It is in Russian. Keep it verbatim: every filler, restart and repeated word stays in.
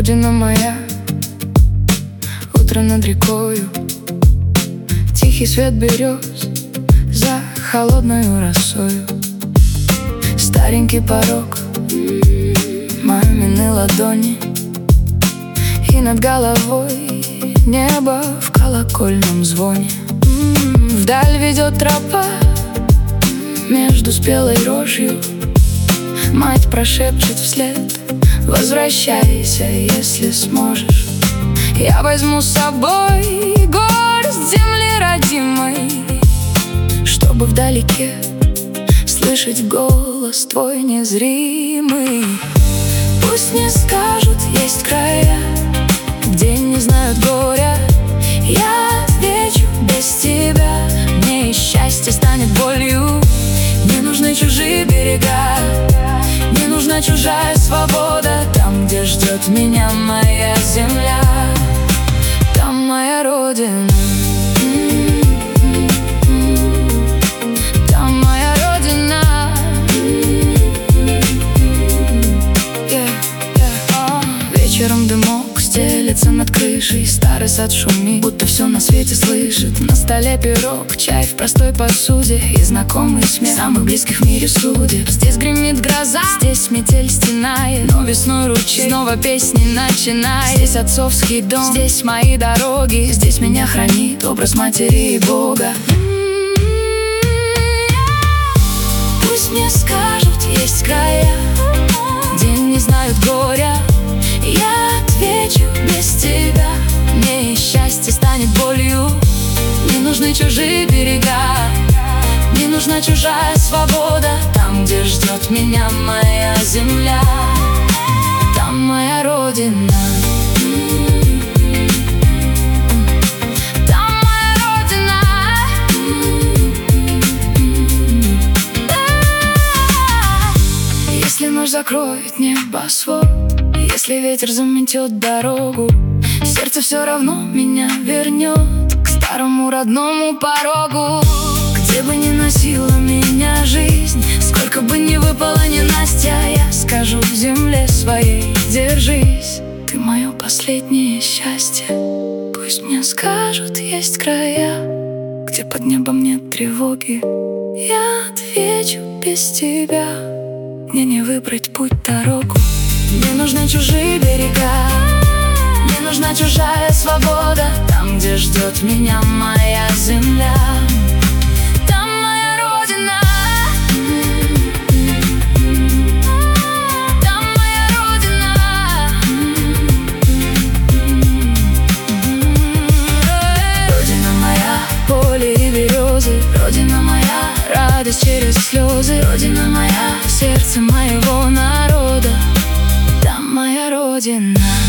Родина моя, утро над рекою, тихий свет берез за холодною росою. Старенький порог, мамины ладони, и над головой небо в колокольном звоне. Вдаль ведет тропа между спелой рожью. Мать прошепчет вслед: возвращайся, если сможешь. Я возьму с собой горсть земли родимой, чтобы вдалеке слышать голос твой незримый. Пусть не скажут, есть края, где не знают горя. Я отвечу: без тебя мне и счастье станет болью. Не нужны чужие берега, не нужна чужая свобода. Там, где ждет меня моя земля, там моя родина. Там моя родина. yeah, yeah. Oh. Вечером дымок стелется над крышей, старый сад шумит, будто все на свете слышит. На столе пирог, чай в простой посуде и знакомый смех самых близких в мире судеб. Здесь гремит гроза, здесь метель стенает, но весной ручей снова песни начинает. Здесь отцовский дом, здесь мои дороги, здесь меня хранит образ матери и Бога. Пусть мне скажут, есть края, где не знают горя. Я отвечу: без тебя мне и счастье станет болью. Не нужны чужие берега, не нужна чужая свобода. Там, где ждет меня моя земля, там моя родина. Там моя родина. Если ночь закроет небосвод, если ветер заметет дорогу, сердце все равно меня вернет к старому родному порогу. Где бы ни носила меня жизнь, сколько бы ни выпало ненастья, я скажу земле своей: держись, ты мое последнее счастье. Пусть мне скажут, есть края, где под небом нет тревоги. Я отвечу: без тебя мне не выбрать путь, дорогу. Не нужны чужие берега, не нужна чужая свобода. Там, где ждет меня моя земля, там моя родина. Там моя родина. Родина моя, поле и березы. Родина моя, радость через слезы. Родина моя, сердце моего народа. Там моя родина.